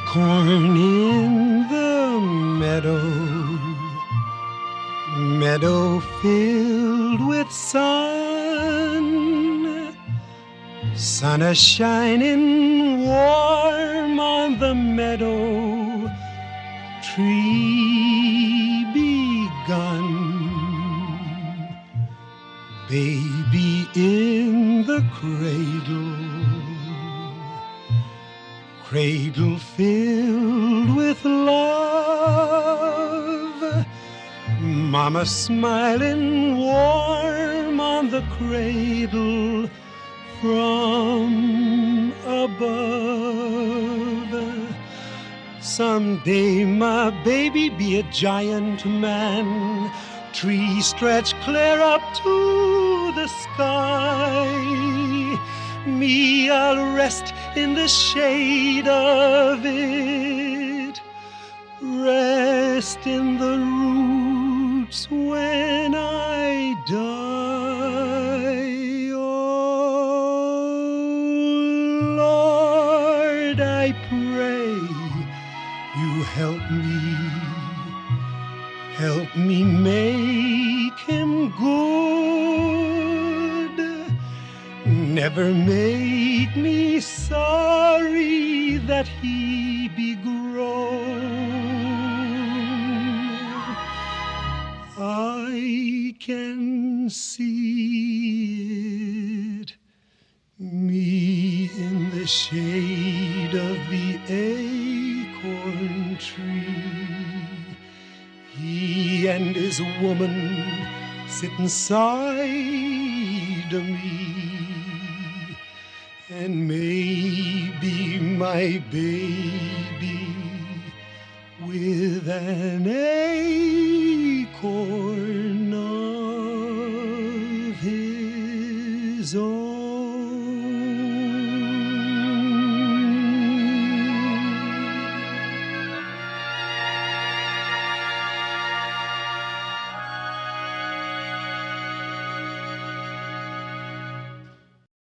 Corn in the meadow filled with sun. Sun a shining warm on the meadow, tree begun. Baby in the cradle filled with love. Mama smiling warm on the cradle from above. Someday my baby be a giant man, tree stretch clear up to the sky. Me, I'll rest in the shade of it, rest in the roots when I die. Oh, Lord, I pray you help me make him good. Never make me sorry that he be grown. I can see it, me in the shade of the acorn tree, he and his woman sitting side of me, and maybe my baby with an acorn of his own.